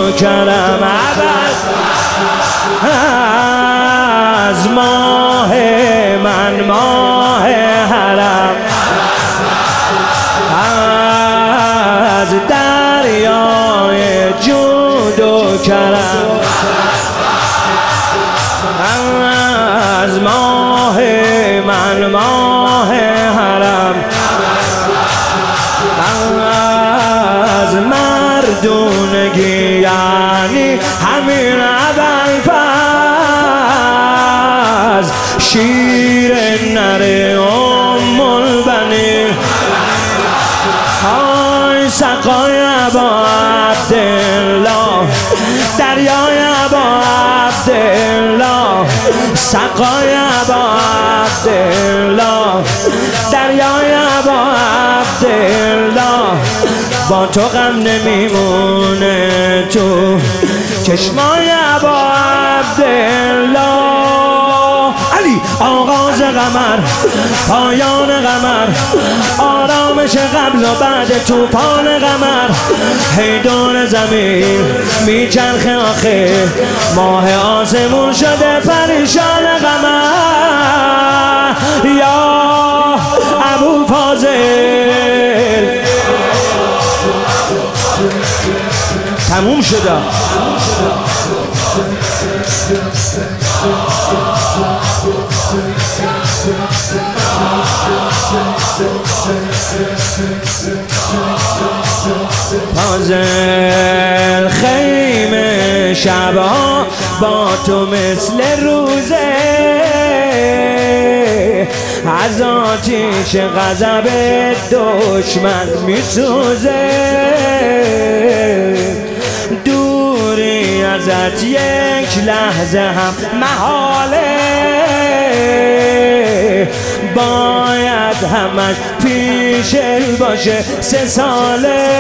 کرم از ماه من ماه حرم از دریای جود و کرم از ماه من ماه حرم از مردونگی یعنی همین ابوالفضل شیر نر ام البنین های سقای ابا عبدالله دریای ابا عبدالله سقای ابا عبدالله دریای ابا عبدالله با تو غم نمیمونه تو چشمای ابا عبدالله علی آغاز قمر پایان قمر آرامش قبل و بعد طوفان قمر هی دور زمین میچرخه آخه ماه آسمون شده پریشان قمر یا ابوالفاضل تموم شده فاضل خیمه شبا با تو مثل روزه از آتیش غضب دشمن میسوزه دوری ازت یک لحظه هم محاله باید همش پیش باشه 3 ساله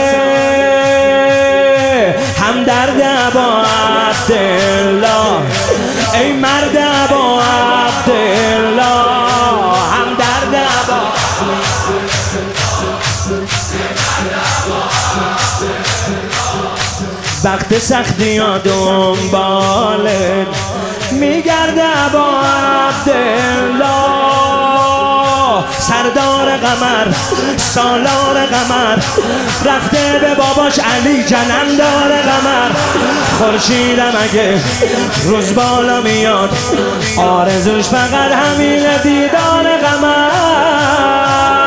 هم درد ابا عبدالله ای مرد ابا عبدالله هم درد ابا وقت سختی ها دنبالت میگرده ابا عبدالله سردار قمر سالار قمر رفته به باباش علی جنمدار قمر خورشیدم اگه روز بالا میاد آرزوش فقط همین دیدار قمر